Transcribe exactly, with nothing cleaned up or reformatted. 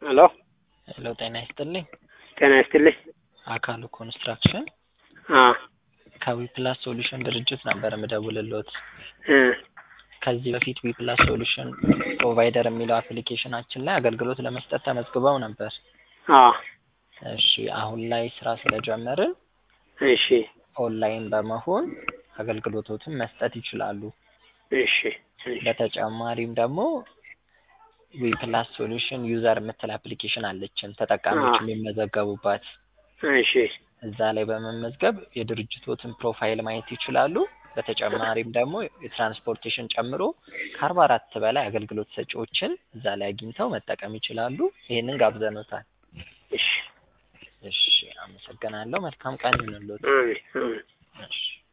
ሄሎ ሄሎ ጤና ይስጥልኝ። ጤና ይስጥልኝ። አካሉ ኮንስትራክሽን አ ከዊፕላስ ሶሉሽን ድርጅት ነበር የምደውልልዎት። እ ከዚህ በፊት ዊፕላስ ሶሉሽን ፕሮቫይደር የሚለው አፕሊኬሽናችን ላይ አገልግሎት ለመስጠት ተመዝግበው ነበር። አ እሺ አሁን ላይ ስራ ስለጀመርን እሺ ኦንላይን በመሆን አገልግሎቶችን መስጠት ይችላሉ። እሺ እሺ በተጨማሪም ደግሞ ዊፕላስ ሶሉሽን ዩዘር የምትል አፕሊኬሽን አለችን ተጠቃሚዎች የሚመዘገቡባት። እሺ እዛ ላይ በመመዝገብ የድርጅቶትን ፕሮፋይል ማየት ይችላሉ። በተጨማሪም ደግሞ የትራንስፖርቴሽን ጨምሮ ከአርባ አራት በላይ አገልግሎት ሰጪዎችን እዛ ላይ አግኝተው መጠቀም ይችላሉ። ይሄንን ጋብዘኖታል። እሺ እሺ አመሰግናለሁ። መልካም ቀን ይሁንልዎት። አሜን አሜን። እሺ